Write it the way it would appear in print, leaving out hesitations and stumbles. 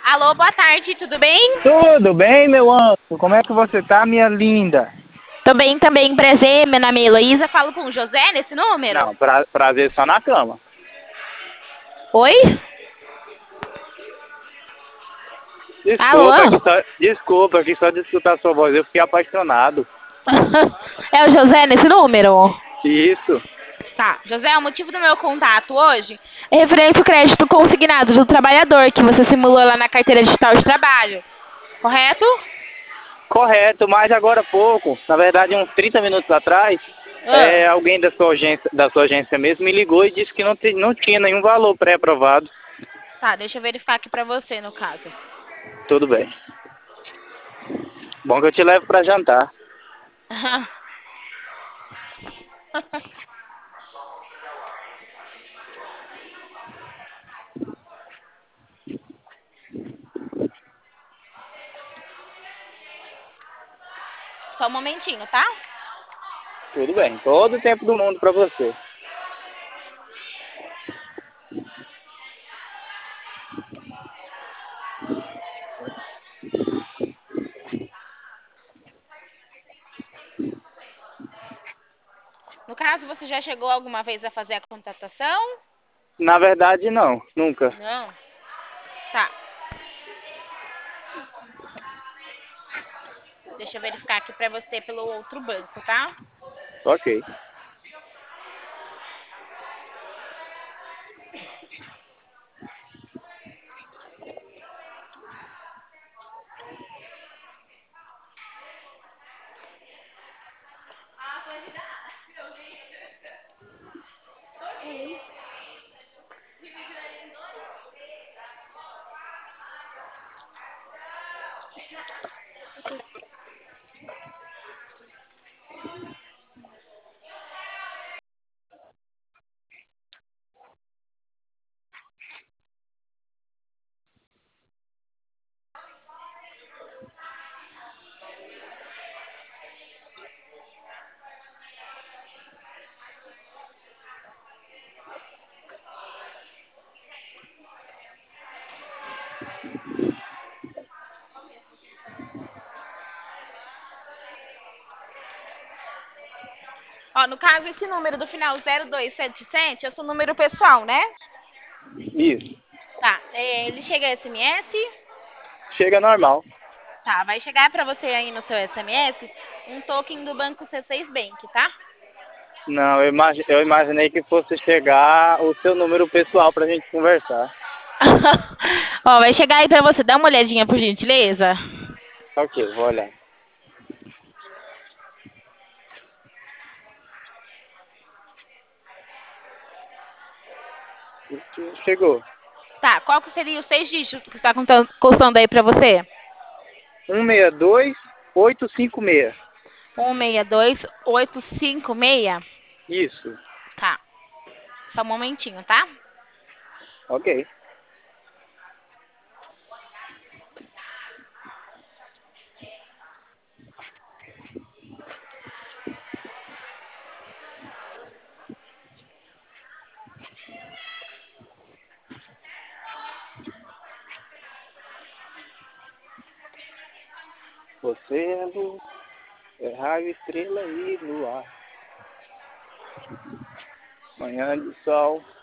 Alô, boa tarde, tudo bem? Tudo bem, meu anjo? Como é que você tá, minha linda? Tô bem também, prazer. Meu nome é Heloísa. Falo com o José nesse número? Não, prazer só na cama. Oi? Alô? Desculpa, aqui só de escutar sua voz eu fiquei apaixonado. É o José nesse número? Isso, Tá. José, o motivo do meu contato hoje é referente ao crédito consignado do trabalhador que você simulou lá na carteira digital de trabalho. Correto? correto, mas agora há pouco, na verdade uns 30 minutos atrás, Ah. alguém da sua agência mesmo me ligou e disse que não tinha nenhum valor pré-aprovado. Tá, deixa eu verificar aqui pra você, no caso. Tudo bem. Bom que eu te levo pra jantar. Só um momentinho, tá? Tudo bem, todo o tempo do mundo pra você. No caso, você já chegou alguma vez a fazer a contratação? Na verdade, não, nunca. Não. Tá. Deixa eu verificar aqui pra você pelo outro banco, tá? Ok. Ó, no caso, esse número do final 0277 é o seu número pessoal, né? Isso. Tá. Ele chega a SMS? Chega normal. Tá, vai chegar pra você aí no seu SMS um token do banco C6 Bank, tá? Não, eu imaginei que fosse chegar o seu número pessoal pra gente conversar. Ó, vai chegar aí pra você. Dá uma olhadinha, por gentileza. Ok, vou olhar. Chegou. Tá, qual que seria os 6 dígitos que está constando aí pra você? 162856. 162856. Isso. Tá. Só um momentinho, tá? Ok. Você é luz, é raio, estrela e luar. Manhã de sol,